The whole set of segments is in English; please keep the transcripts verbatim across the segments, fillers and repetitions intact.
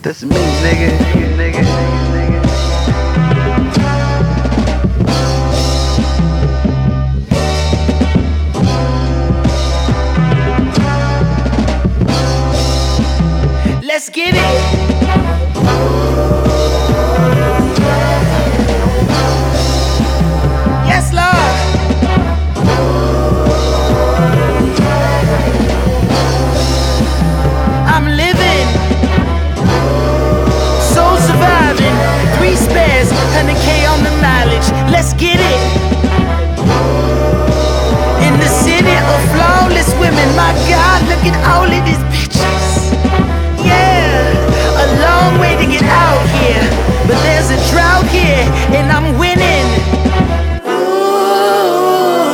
That's me, nigga, nigga, nigga. Let's get it. Yes, Lord. I'm living, soul surviving, three spares, one hundred K on the mileage. Let's get it. In the city of flawless women, my God, look at all of these bitches. Yeah, a long way to get out here, but there's a drought here, and I'm winning. Ooh,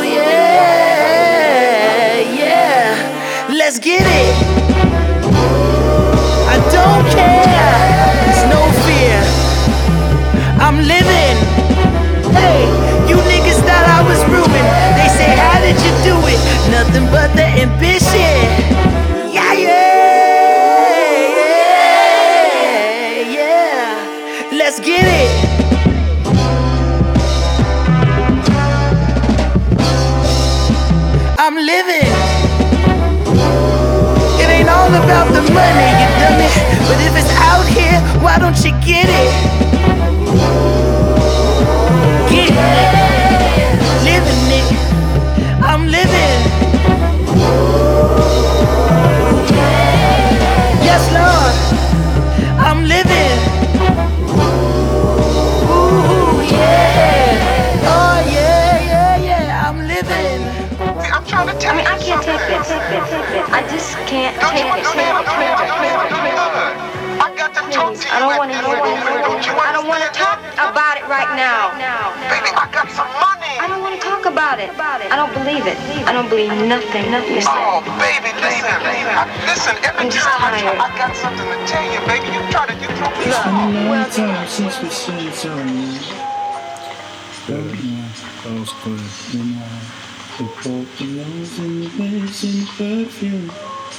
yeah, yeah. Let's get it. I don't care, there's no fear. I'm living. Hey, you niggas thought I was ruined. They say, how did you do it? Nothing but the ambition. Yeah, yeah, yeah, yeah. Let's get it. I'm living. It ain't all about the money, you dummy. But if it's out here, why don't you get it? Getting it, living it. I'm living. Yes, Lord, I'm living. Ooh, yeah. Oh, yeah, yeah, yeah. I'm living. I'm trying to tell I mean, you I can't take this. I just can't take it. I got to talk to you. I don't want to hear this. Don't you I don't want to talk about it right now. Baby, I got some money. I don't want to talk about it. I don't believe it. I don't believe nothing. Nothing you say. Oh, baby, listen. I, listen, every I'm just time I, try, tired. I got something to tell you, baby. You try to, you throw me It's been a off. long time since we seen something. But yeah, that was good. You know, the both the nose and the bass and the perfume.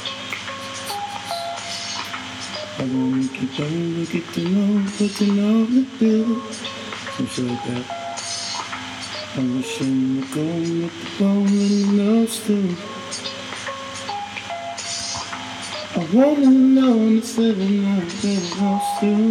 I wanna get over, get to know, but to know the bill. Something like that. I wish I would go with the bone and the nose too. I wanna know if it's living out there, house too.